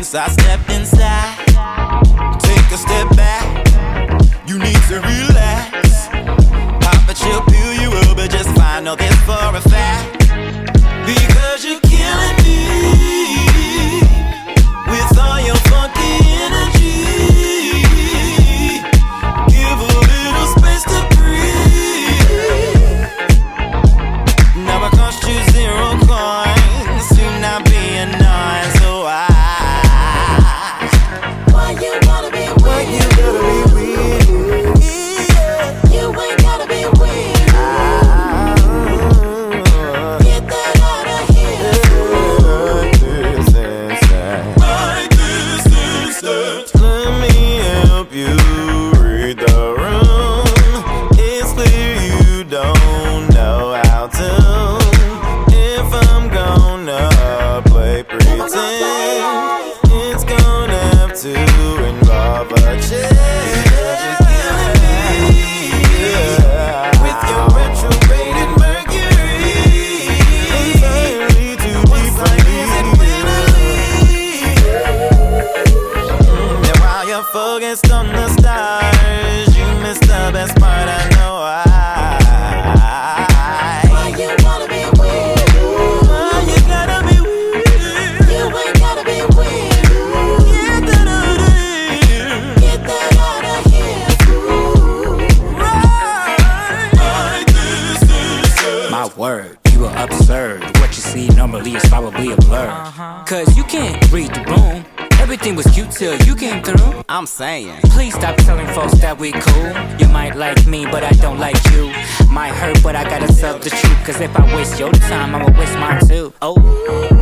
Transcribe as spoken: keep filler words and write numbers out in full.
Once I stepped inside, take a step back. You need to relax. Pop a chill, pill you up, but just find out this for a fact. Because you're killing me with all your funky energy. Give a little space to breathe. Now it cost you zero coins to not be annoying, so I. Why you gotta be weird? Why you gotta be weird? Yeah. You ain't gotta be weird. Ah. Get that out of here. Right this instant. Let me help you read the room. It's clear you don't know how to. If I'm gonna play pretend, it's gonna have to involve a change. With your retrograded Mercury, entirely too deep for me. And while you're focused on the stars, you missed the best part. I know why. Why you gotta be weird? Why you gotta be weird? You ain't gotta be weird. Get that out of here. Get that out of here. Right. Right this instant. My word, you are absurd. What you see normally is probably a blur. Cause you can't read the room. Everything was cute till you came through. I'm saying. Please stop telling folks that we cool. You might like me, but I don't like you. Might hurt, but I gotta tell the truth. Cause if I waste your time, I'ma waste mine too. Oh.